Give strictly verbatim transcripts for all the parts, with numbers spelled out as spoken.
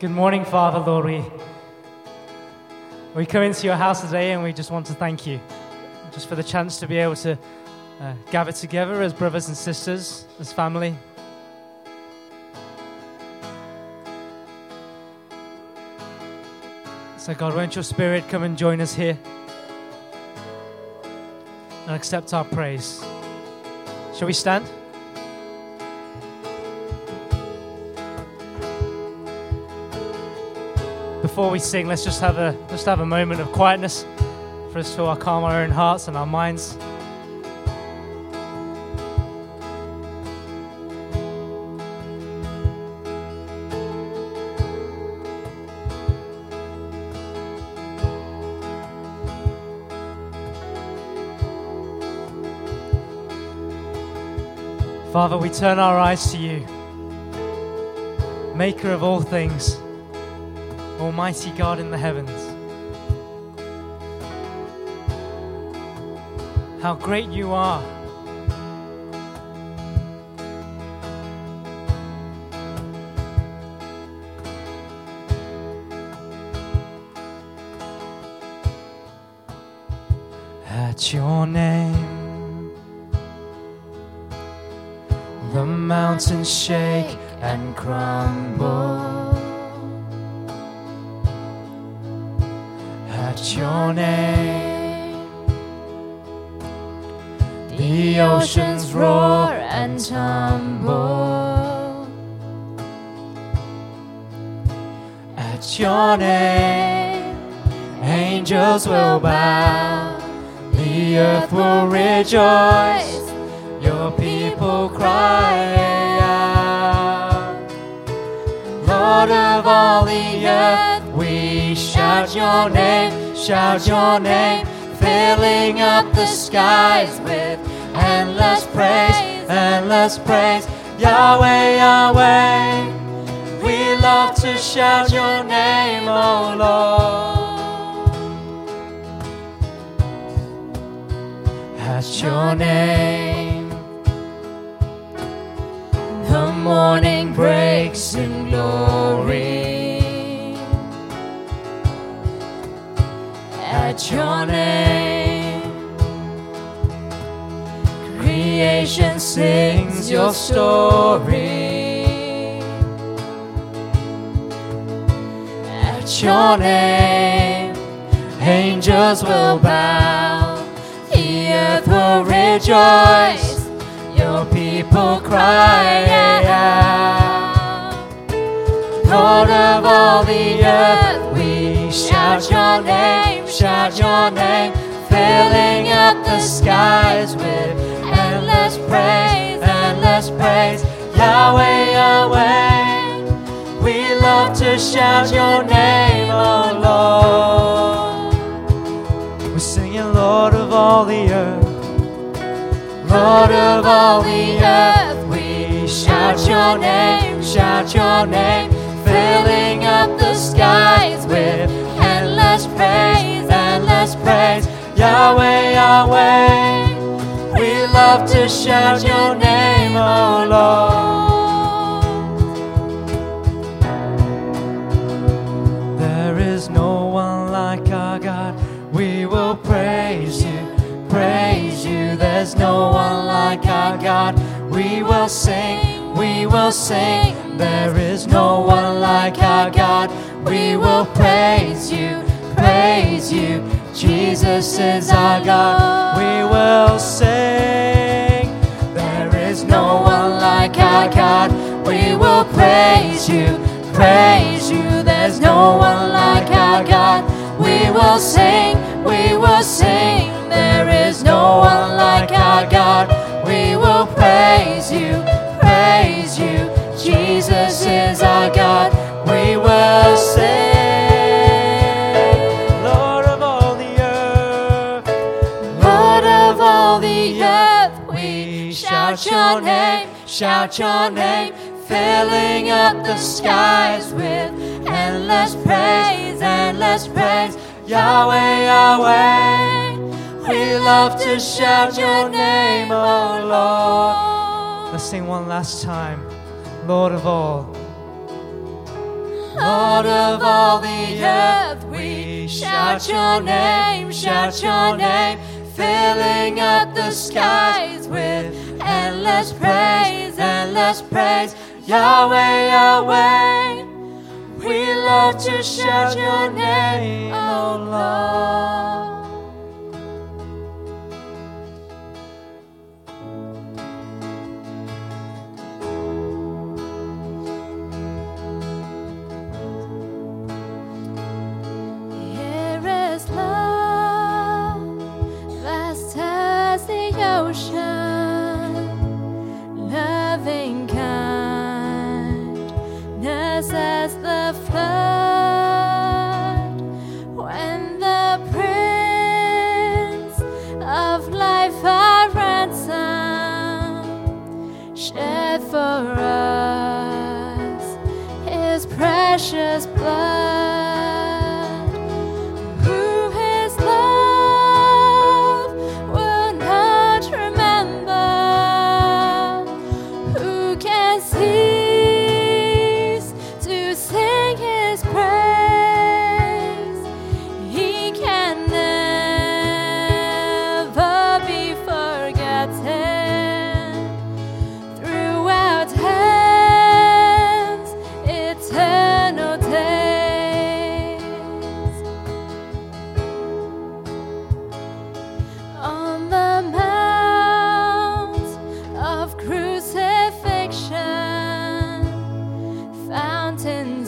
Good morning, Father, Lord. We, we come into your house today and we just want to thank you just for the chance to be able to uh, gather together as brothers and sisters, as family. So God, won't your Spirit come and join us here and accept our praise. Shall we stand? Before we sing, let's just have a just have a moment of quietness for us to calm our own hearts and our minds. Father, we turn our eyes to you, Maker of all things, Almighty God in the heavens. How great you are. At your name, the mountains shake and crumble. At your name, the oceans roar and tumble. At your name, angels will bow, the earth will rejoice, your people cry out. Lord of all the earth, we shout your name, shout your name, filling up the skies with endless praise, endless praise. Yahweh, Yahweh, we love to shout your name, oh Lord. At your name, the morning breaks in glory. At your name, creation sings your story. At your name, angels will bow, the earth will rejoice, your people cry out. Lord of all the earth, we shout your name, shout your name, filling up the skies with endless praise, endless praise. Yahweh, Yahweh, we love to shout your name, oh Lord. We're singing, Lord of all the earth, Lord of all the earth, we shout your name, shout your name, filling up the skies with endless praise, endless praise. Yahweh, Yahweh, we love to shout your name, oh Lord. There is no one like our God, we will praise you, praise you. There's no one like our God, we will sing, we will sing. There is no one like our God, we will praise you, praise you. Jesus is our God, we will sing. There is no one like our God, we will praise you, praise you. There's no one like our God, we will sing, we will sing. There is no one like our God, we will praise you, praise you. Jesus is our God, we will sing. Lord of all the earth, Lord of all the earth, we shout your name, shout your name, filling up the skies with endless praise, endless praise. Yahweh, Yahweh, we love to shout your name, oh Lord. Let's sing one last time. Lord of all. Lord of all the earth, we shout your name, shout your name, filling up the skies with endless praise, endless praise. Yahweh, Yahweh, we love to shout your name, oh Lord. Here is love, vast as the ocean, loving kindness as the flood. When the Prince of Life our ransom shed for us his precious blood. Who his love will not remember? Who can cease to sing his praise? He can never be forgotten. Throughout heaven's eternal days, on the mount of crucifixion, fountains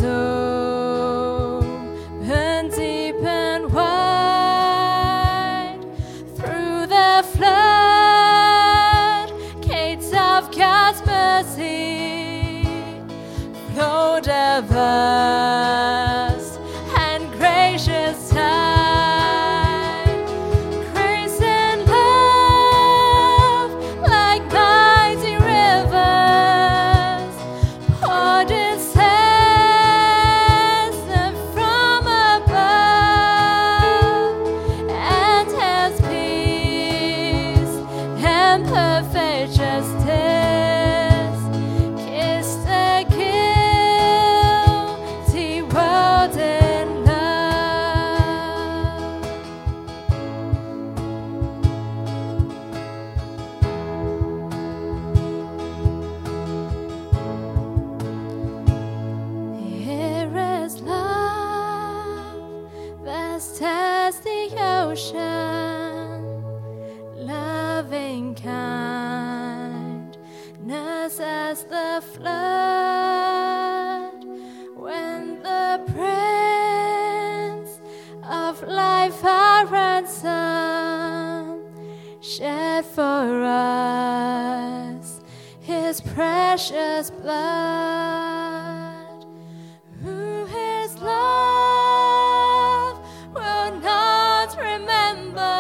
open deep and wide. Through the flood gates of God's mercy flowed a vast and gracious tide. Grace and love like mighty rivers poured incessant from above, and his peace and perfect justice kissed the guilty world in love. Here is love, vast as the ocean, loving kindness as the flood. When the Prince of Life our ransom shed for us his precious blood. Who his love will not remember?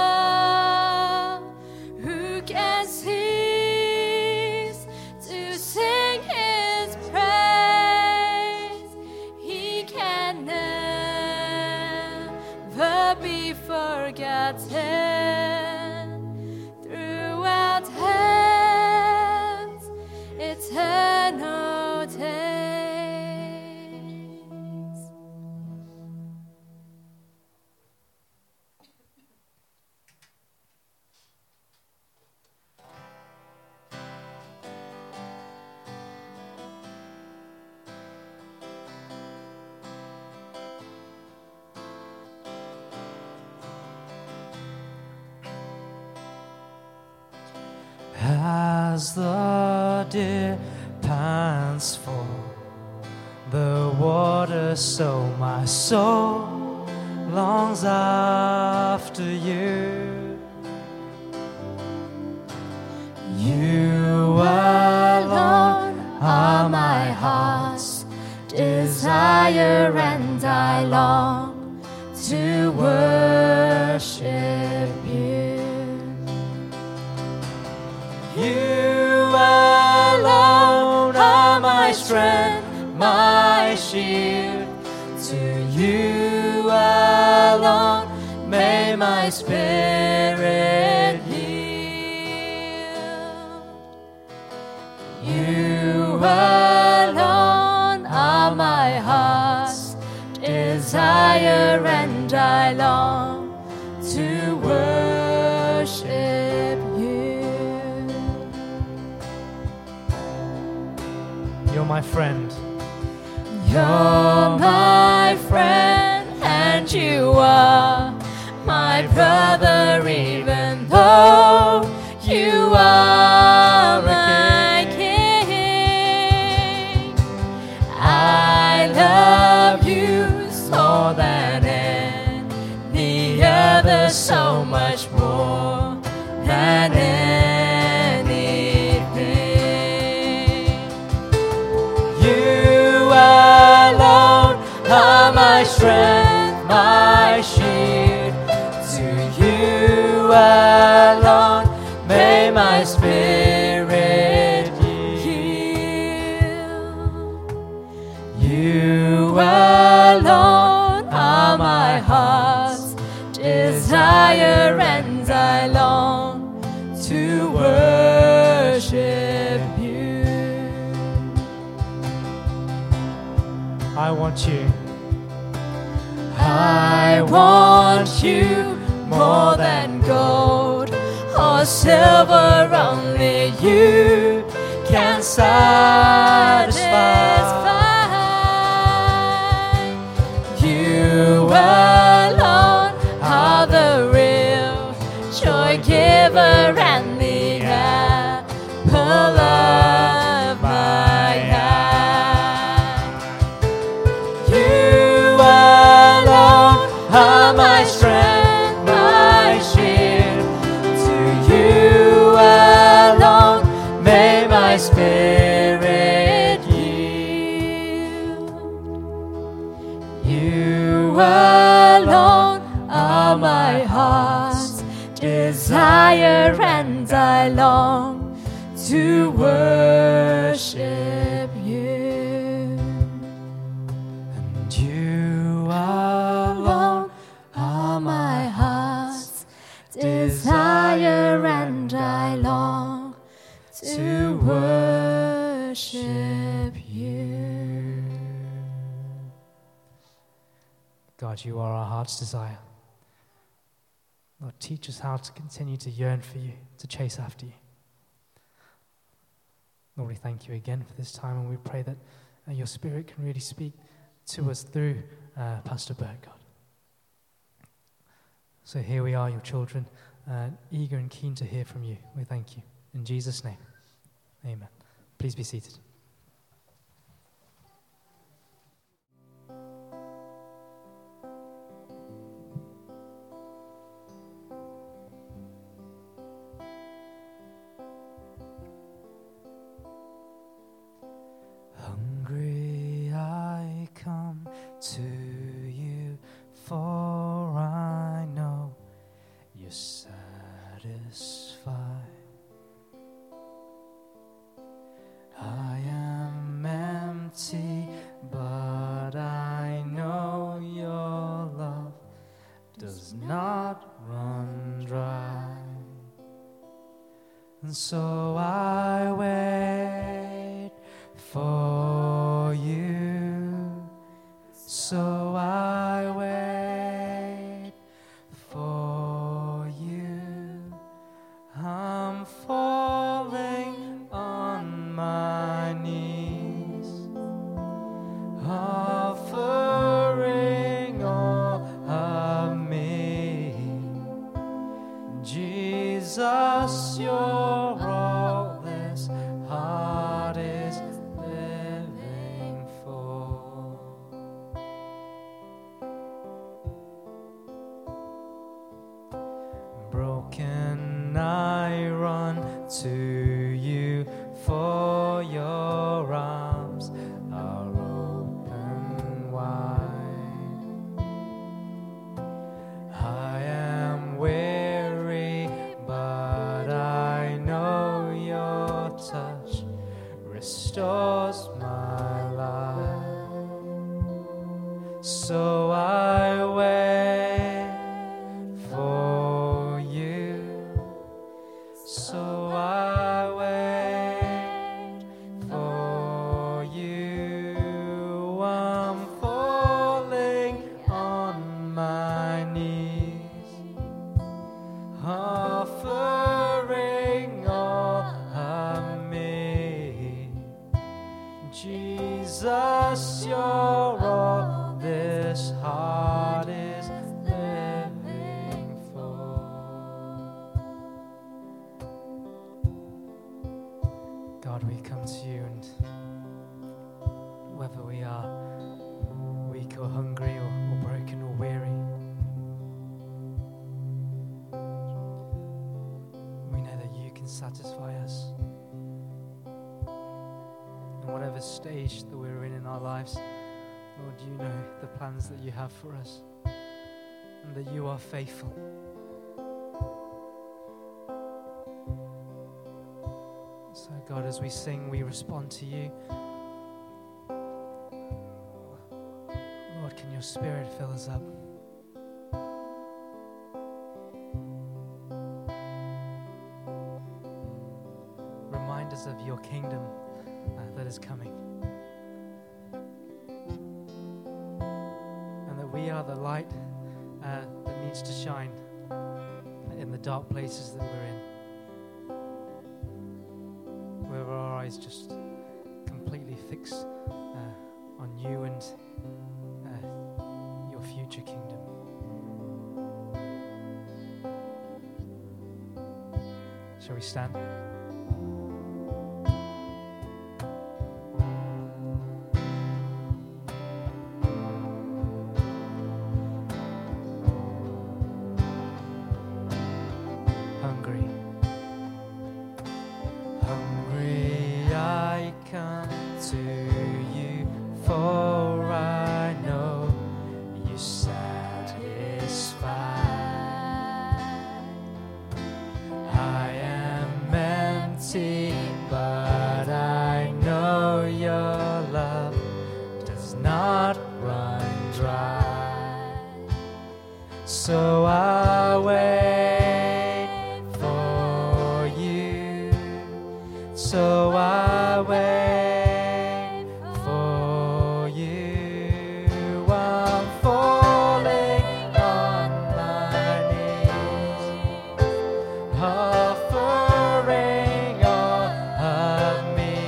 Who can cease to sing his praise? He can never be forgotten. Throughout heaven's eternal days. As the deer pants for the water, so my soul longs after you. You alone are my heart's desire, and I long to worship you. You alone are my strength, my shield. To you alone may my spirit yield. You alone are my heart's desire and I long to worship you. You're my friend. You're my friend and you are my brother, even though you are my king. I love you more than any other, so much more than anything. You alone are my strength, my shield. To you alone may my spirit yield. You alone are my heart's desire, and I long to worship you. I want you. I want you more than gold or silver, only you can satisfy. You alone are the real joy giver and the apple of my eye. You alone are my strength, my shield. To you alone may my spirit yield. You alone are my heart's desire, and I long to worship you. And you alone are my heart's desire, and I long to worship you. God, you are our heart's desire. Lord, teach us how to continue to yearn for you, to chase after you. Lord, we thank you again for this time, and we pray that uh, your Spirit can really speak to us through uh, Pastor Bert, God. So here we are, your children, uh, eager and keen to hear from you. We thank you. In Jesus' name, amen. Please be seated. Hungry I come to you, for I know you're satisfied. I am empty, but I know your love does not run dry. And so I wait for you, so I wait for you. I'm falling on my knees, offering all of me. Jesus, your all this heart is living for. Broken I run to you, for your arms are open wide. I am weary, but I know your touch restores my life. So I wait for you, so I wait for you. I'm falling on Jesus, you're all this heart is living for. God, we come to you, and whether we are weak or hungry or, or broken or weary, we know that you can satisfy us. In whatever stage that we're in in our lives, Lord, you know the plans that you have for us, and that you are faithful. So God, as we sing, we respond to you. Lord, can your Spirit fill us up? Remind us of your kingdom uh, that is coming. And that we are the light uh, that needs to shine in the dark places that we're in. Where our eyes just completely fix uh, on you and uh, your future kingdom. Shall we stand? Hungry. Hungry I come to you, for I know you satisfy. I am empty, but I know your love does not run dry. So I wait for you. So I wait for you. I'm falling on my knees, offering all of me.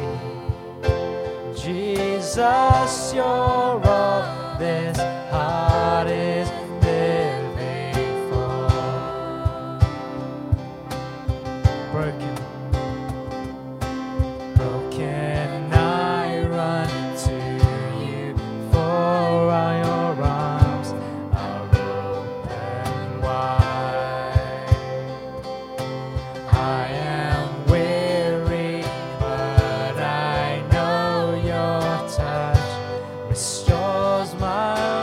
Jesus, you're all this heart is living for. Broken. Broken, I run to you, for your arms are open wide. I am weary, but I know your touch restores my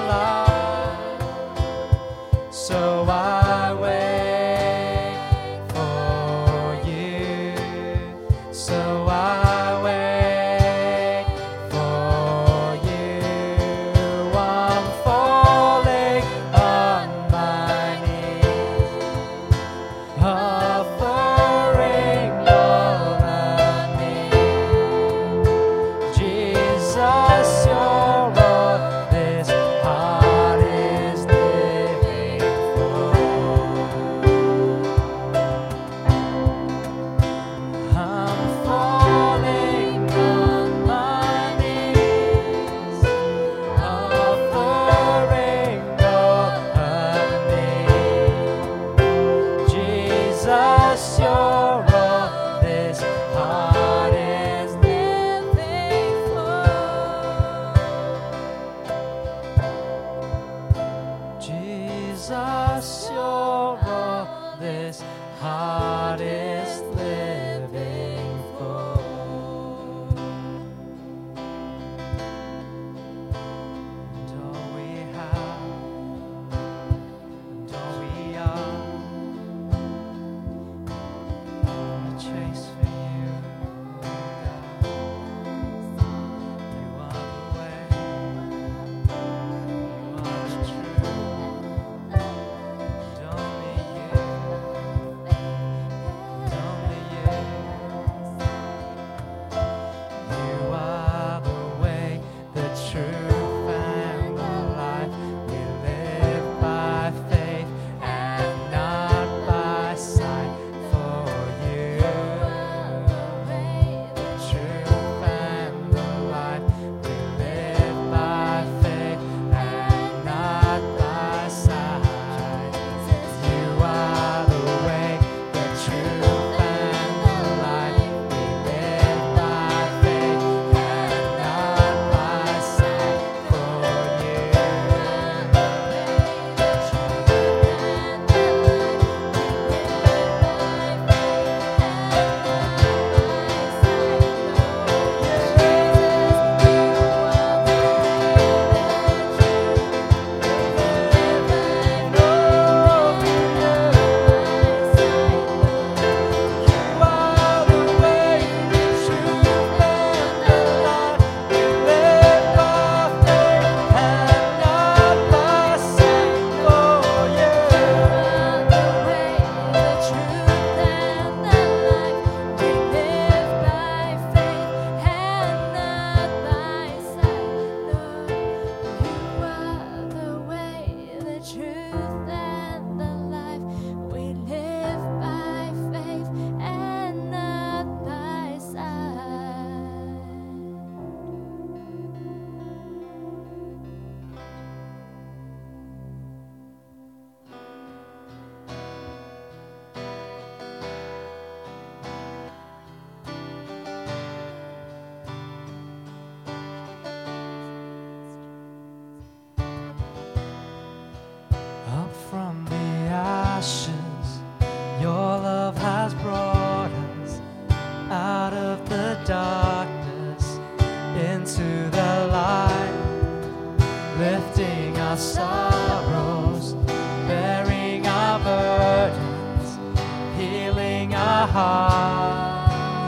our sorrows, bearing our burdens, healing our heart.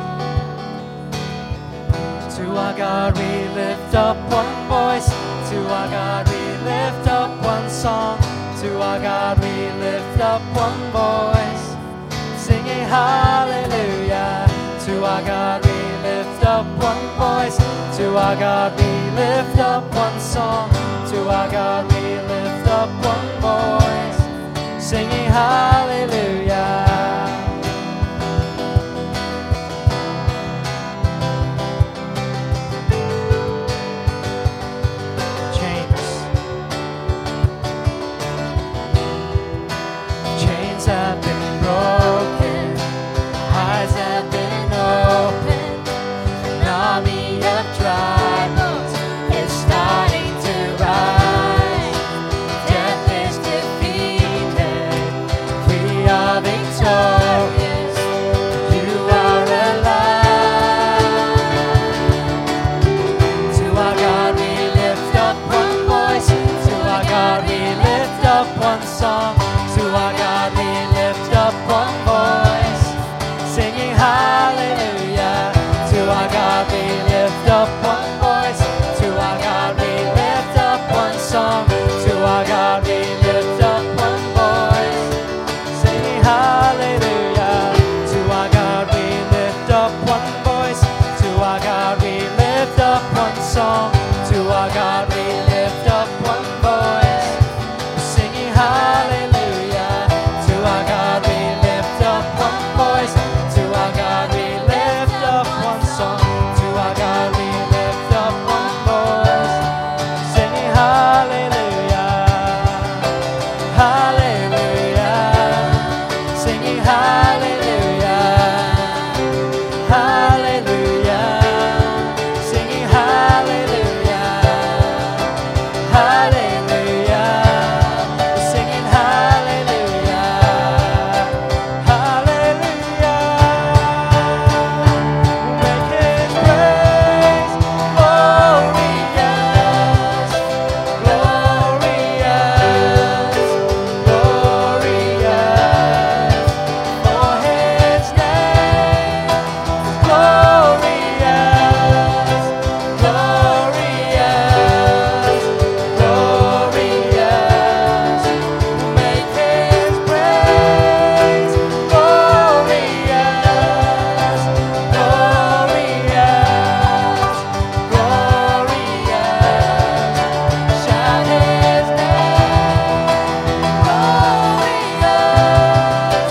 To our God we lift up one voice, to our God we lift up one song, to our God we lift up one voice, singing hallelujah. To our God we lift up one voice, to our God we lift up one song, to our God we lift up one voice, singing hallelujah. Chains, chains have been broken, eyes have been opened, an army of dry bones is starting to rise. Death is defeated, we are victorious, you are alive. To our God we lift up one voice, to our God we lift up one song, to our God we lift up one voice, singing hallelujah. To our God we lift up one voice, to our God we lift up one song, to our God we lift up one voice, singing hallelujah. To our God we lift up one voice, to our God we lift up one song, to our God we lift up one voice, singing hallelujah. To our God we lift up one voice, to our God we lift up one song, to our God we lift up one voice, singing hallelujah, hallelujah, singing hallelujah, hallelujah, singing hallelujah, hallelujah, singing hallelujah, hallelujah. Make His praise glorious, glorious, glorious. For His name is glorious, glorious, glorious. Make His praise glorious, glorious, glorious. Shout His name, glorious,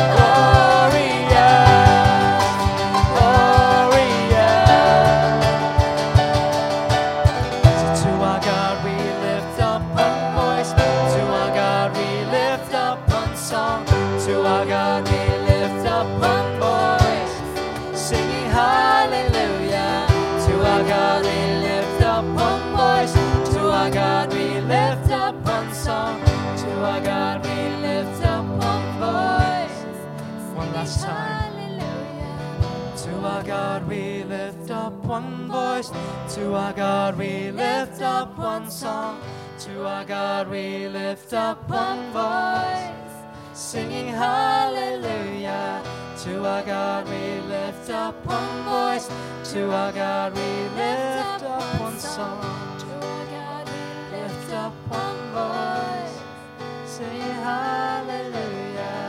glorious, glorious. So to our God we lift up one voice, to our God we lift up one song, to our God we lift up one voice, singing hallelujah. To our God we lift up one voice, to our God we lift up one song, to our God we lift up one voice. One last time. To our God we lift up one voice, to our God we lift up one song, to our God we lift up one voice, singing hallelujah. To our God we lift up one voice, to our God we lift up one song, to our God we lift up one voice, singing hallelujah.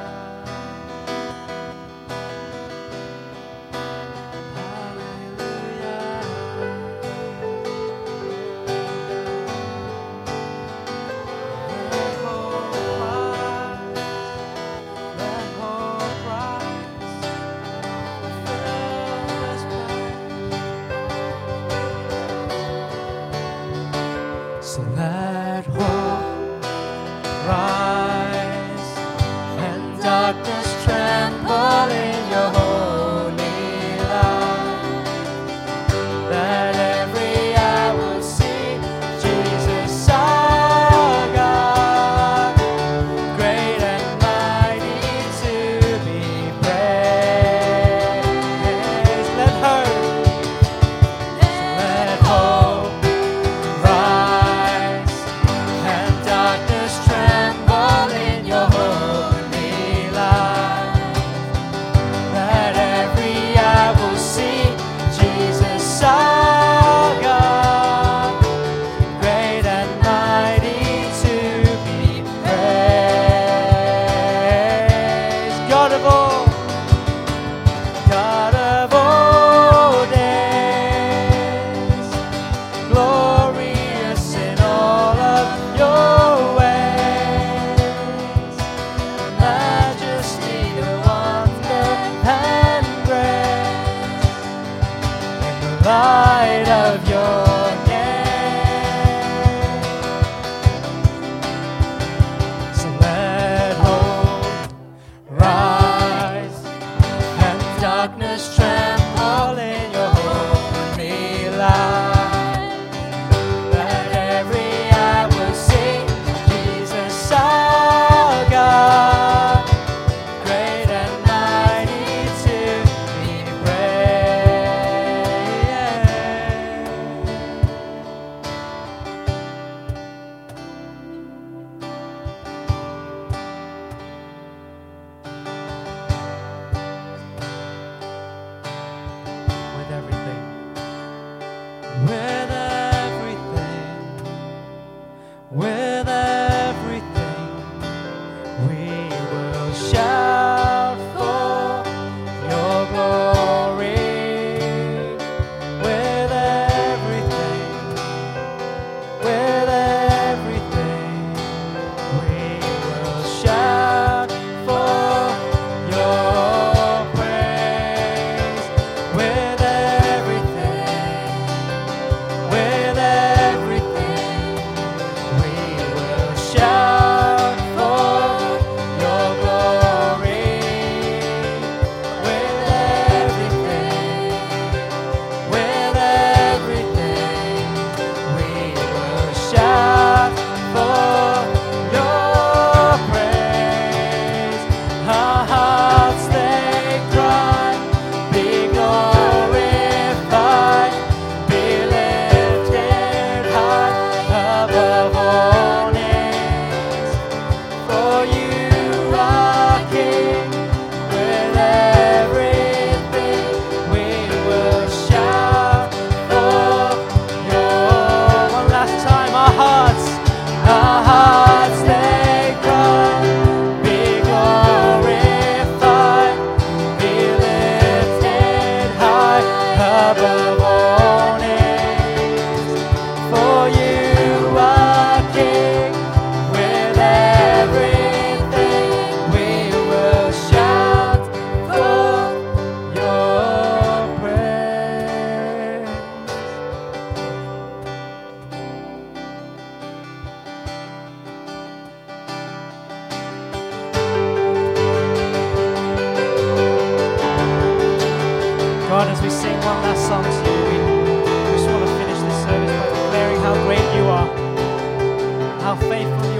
So let hope rise and darkness tremble in your holy light. Let every eye will see Jesus our God, great and mighty to be praised. Let hope, let hope rise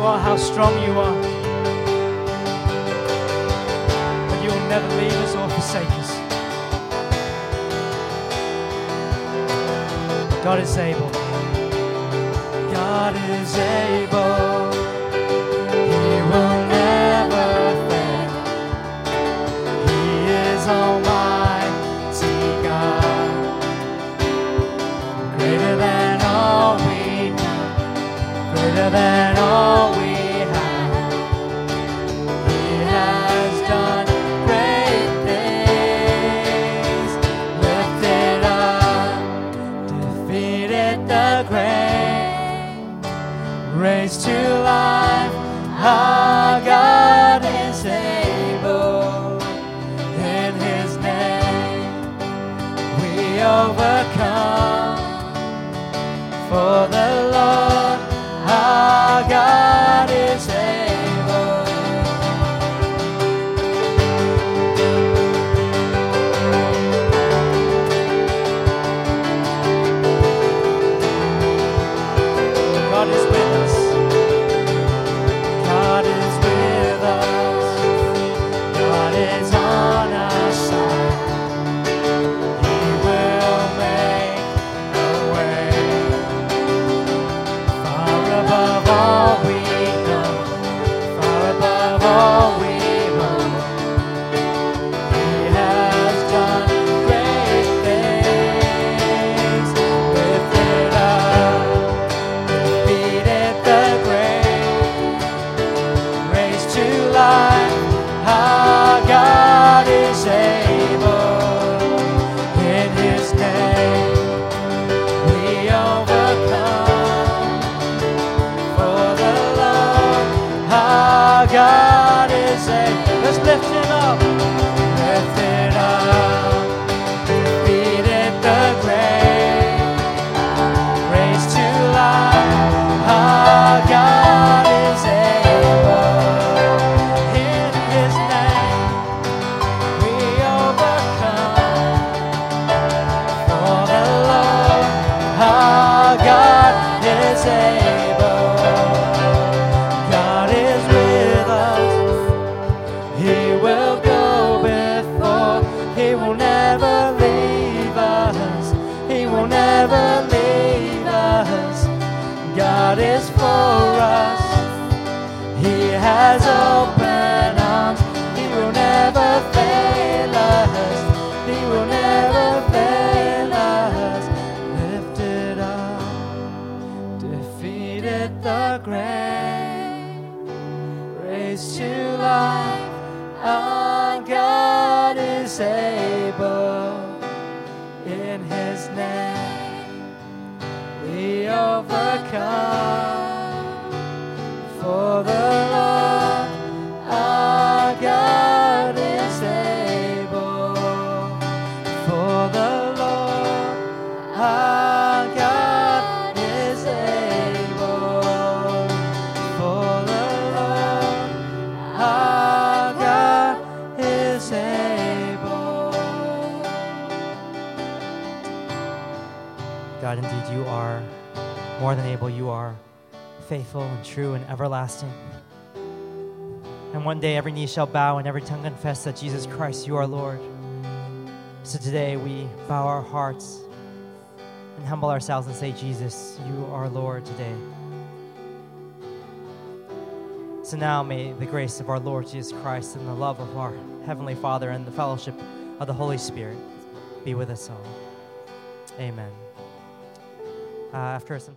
are, how strong you are. But you will never leave us or forsake us. God is able. God is able. He will never fail. He is Almighty God, greater than all we know, greater than all we have. He has done great things, lifted up, defeated the grave, raised to life. Our God is able. In His name we overcome. For the Lord our God is able. God is with us. God is with us. God is on our side. He will make a way. Far above all we know, far above all we want. He has done great things, lifted up, defeated the grave, raised to life. Our God is able. In His name we overcome. For the Lord our God is able. Let's lift Him up. Lifted up, defeated the grave, raised to life. Our God is able. In His name we overcome. For the Lord our God is able. God is with us. He will go before. He will never leave us. He will never leave us. God is for us. He has open arms. He will never fail us. He will never fail us. Lifted up, defeated the grave, raised to life. Our God is able. In His name we overcome. For the Lord our God is able. For the Lord our God is able. For the Lord our God is able. God, indeed, you are more than able. You are faithful and true and everlasting. And one day every knee shall bow and every tongue confess that Jesus Christ, you are Lord. So today we bow our hearts and humble ourselves and say, Jesus, you are Lord today. So now may the grace of our Lord Jesus Christ and the love of our Heavenly Father and the fellowship of the Holy Spirit be with us all. Amen. Uh, after some time.